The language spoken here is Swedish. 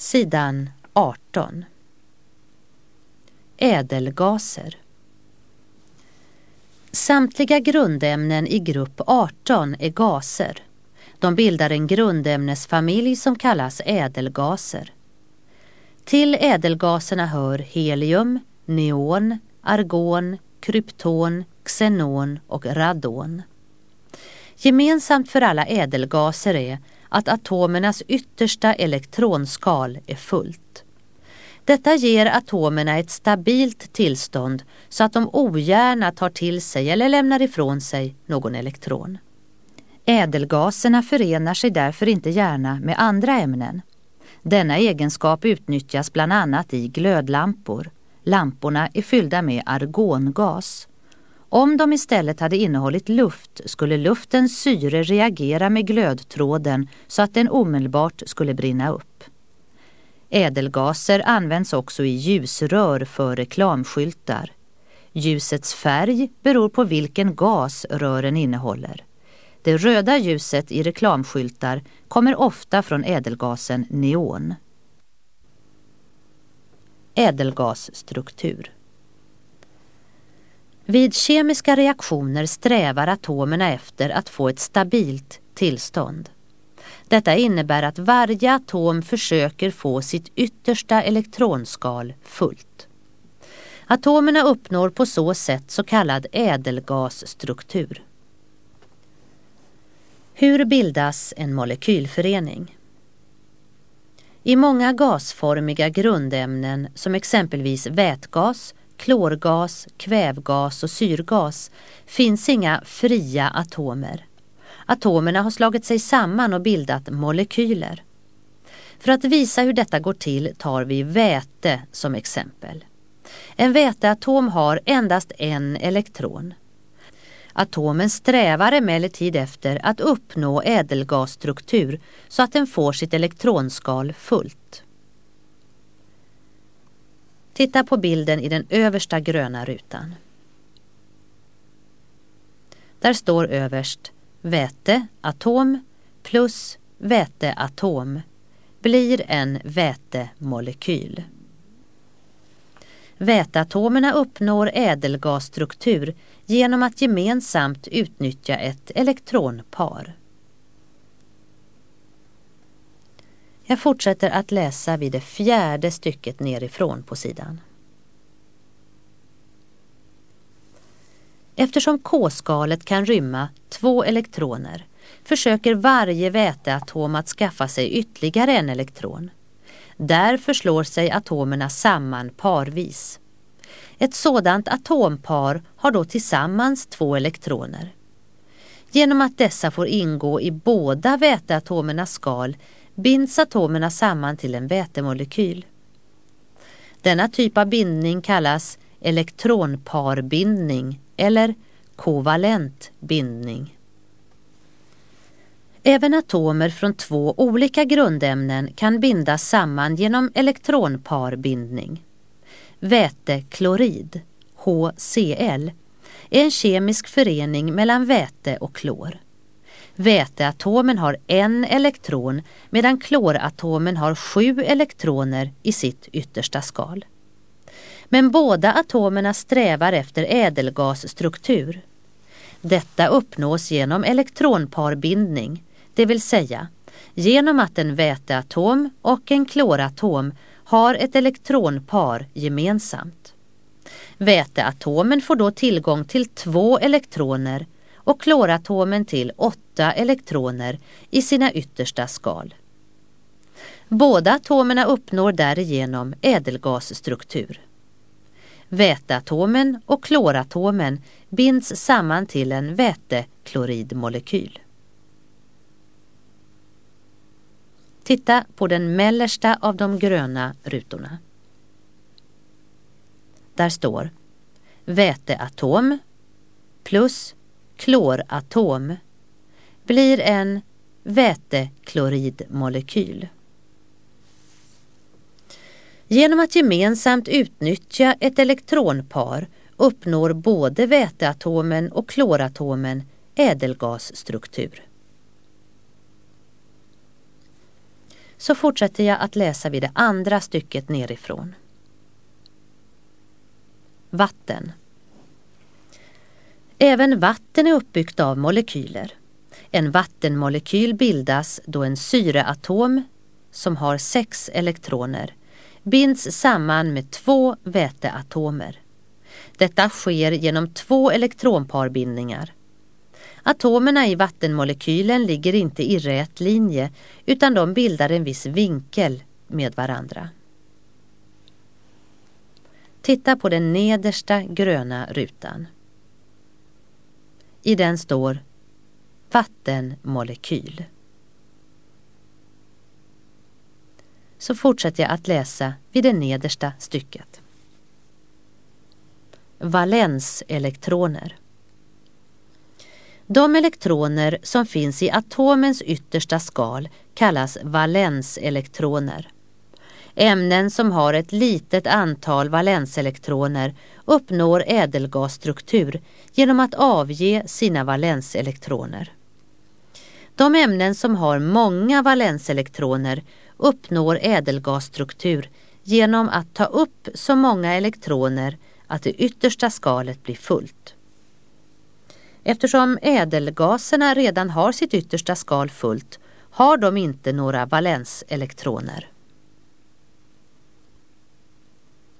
Sidan 18. Ädelgaser. Samtliga grundämnen i grupp 18 är gaser. De bildar en grundämnesfamilj som kallas ädelgaser. Till ädelgaserna hör helium, neon, argon, krypton, xenon och radon. Gemensamt för alla ädelgaser är att atomernas yttersta elektronskal är fullt. Detta ger atomerna ett stabilt tillstånd så att de ogärna tar till sig eller lämnar ifrån sig någon elektron. Ädelgaserna förenar sig därför inte gärna med andra ämnen. Denna egenskap utnyttjas bland annat i glödlampor. Lamporna är fyllda med argongas. Om de istället hade innehållit luft skulle luftens syre reagera med glödtråden så att den omedelbart skulle brinna upp. Ädelgaser används också i ljusrör för reklamskyltar. Ljusets färg beror på vilken gas rören innehåller. Det röda ljuset i reklamskyltar kommer ofta från ädelgasen neon. Ädelgasstruktur. Vid kemiska reaktioner strävar atomerna efter att få ett stabilt tillstånd. Detta innebär att varje atom försöker få sitt yttersta elektronskal fullt. Atomerna uppnår på så sätt så kallad ädelgasstruktur. Hur bildas en molekylförening? I många gasformiga grundämnen som exempelvis vätgas, klorgas, kvävgas och syrgas finns inga fria atomer. Atomerna har slagit sig samman och bildat molekyler. För att visa hur detta går till tar vi väte som exempel. En väteatom har endast en elektron. Atomen strävar emellertid efter att uppnå ädelgasstruktur så att den får sitt elektronskal fullt. Titta på bilden i den översta gröna rutan. Där står överst väteatom plus väteatom blir en vätemolekyl. Väteatomerna uppnår ädelgasstruktur genom att gemensamt utnyttja ett elektronpar. Jag fortsätter att läsa vid det 4:e stycket nerifrån på sidan. Eftersom K-skalet kan rymma 2 elektroner försöker varje väteatom att skaffa sig ytterligare en elektron. Därför slår sig atomerna samman parvis. Ett sådant atompar har då tillsammans 2 elektroner. Genom att dessa får ingå i båda väteatomernas skal binds atomerna samman till en vätemolekyl. Denna typ av bindning kallas elektronparbindning eller kovalent bindning. Även atomer från 2 olika grundämnen kan bindas samman genom elektronparbindning. Väteklorid, HCl, är en kemisk förening mellan väte och klor. Väteatomen har 1 elektron medan kloratomen har 7 elektroner i sitt yttersta skal. Men båda atomerna strävar efter ädelgasstruktur. Detta uppnås genom elektronparbindning, det vill säga genom att en väteatom och en kloratom har ett elektronpar gemensamt. Väteatomen får då tillgång till 2 elektroner och kloratomen till 8 elektroner i sina yttersta skal. Båda atomerna uppnår därigenom ädelgasstruktur. Väteatomen och kloratomen binds samman till en vätekloridmolekyl. Titta på den mellersta av de gröna rutorna. Där står väteatom plus kloratom blir en vätekloridmolekyl. Genom att gemensamt utnyttja ett elektronpar uppnår både väteatomen och kloratomen ädelgasstruktur. Så fortsätter jag att läsa vid det andra stycket nerifrån. Vatten. Även vatten är uppbyggt av molekyler. En vattenmolekyl bildas då en syreatom, som har 6 elektroner, binds samman med 2 väteatomer. Detta sker genom 2 elektronparbindningar. Atomerna i vattenmolekylen ligger inte i rät linje utan de bildar en viss vinkel med varandra. Titta på den nedersta gröna rutan. I den står vattenmolekyl. Så fortsätter jag att läsa vid det nedersta stycket. Valenselektroner. De elektroner som finns i atomens yttersta skal kallas valenselektroner. Ämnen som har ett litet antal valenselektroner uppnår ädelgasstruktur genom att avge sina valenselektroner. De ämnen som har många valenselektroner uppnår ädelgasstruktur genom att ta upp så många elektroner att det yttersta skalet blir fullt. Eftersom ädelgaserna redan har sitt yttersta skal fullt har de inte några valenselektroner.